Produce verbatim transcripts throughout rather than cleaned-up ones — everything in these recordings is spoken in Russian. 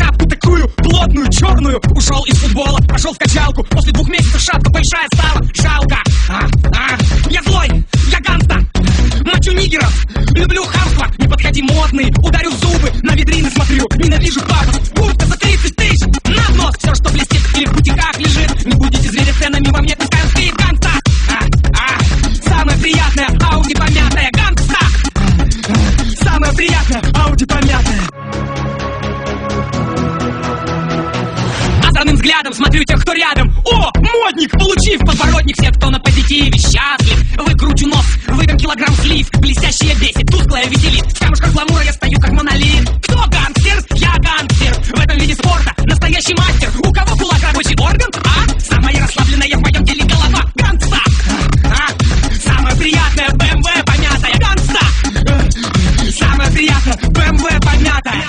шапку такую плотную, черную. Ушел из футбола, пошел в качалку. После двух месяцев шапка большая стала. Жалко. а, а. Я злой, я гангста. Мочу нигеров, люблю хамство. Не подходи модный, ударю в зубы. На витрины смотрю, ненавижу папа. Куртка за тридцать тысяч, на нос. Все, что блестит или в бутиках лежит. Не будете зверя ценами, во мне пускай стоит гангста. а, а. Самое приятное, Ауди помятая. Гангста. Самое приятное, Ауди помятая. Озорным взглядом смотрю тех, кто рядом. О, модник, получив подбородник. Все, кто на позитиве, счастлив. Выкручу нос, выдам килограмм слив. Блестящее бесит, тусклое веселит. В камушках гламура я стою как монолит. Кто гангстер? Я гангстер. В этом виде спорта настоящий мастер. У кого кулак рабочий орган? А? Самая расслабленная в моем деле голова. Гангста. А? Самое приятное, бэ эм вэ помятая. Гангста. Самое приятное, бэ эм вэ помятая.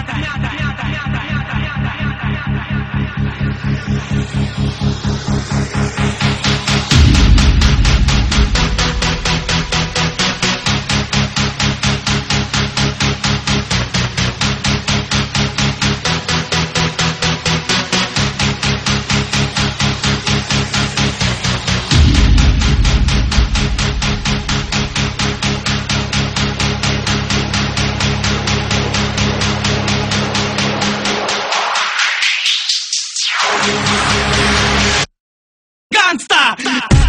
Гангста!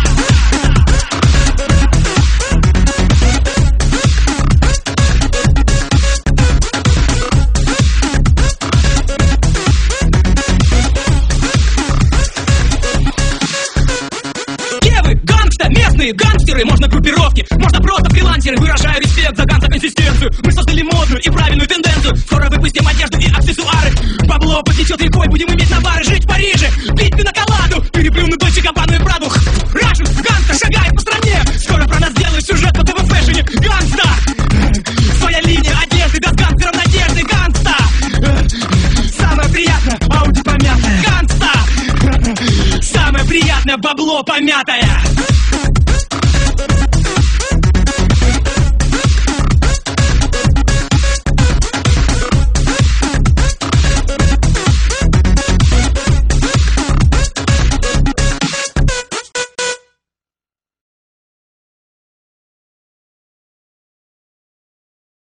Кевы, гангста, местные гангстеры. Можно группировки, можно просто фрилансеры. Выражаю респект за ганса консистенцию. Мы создали модную и правильную тенденцию. Скоро выпустим одежду и аксессуары. Бабло потечет рекой, будем иметь навары. Жить в Париже, пить пиноколаду. Переплюнуть Дольче Габбану и Праду. Рашу, гангста шагает по стране. Скоро про нас делают сюжет по ТВ фэшне. Гангста! Своя линия одежды, без гангстеров надежды. Гангста! Самое приятное, Ауди помятая. Гангста! Самое приятное, бабло помятое.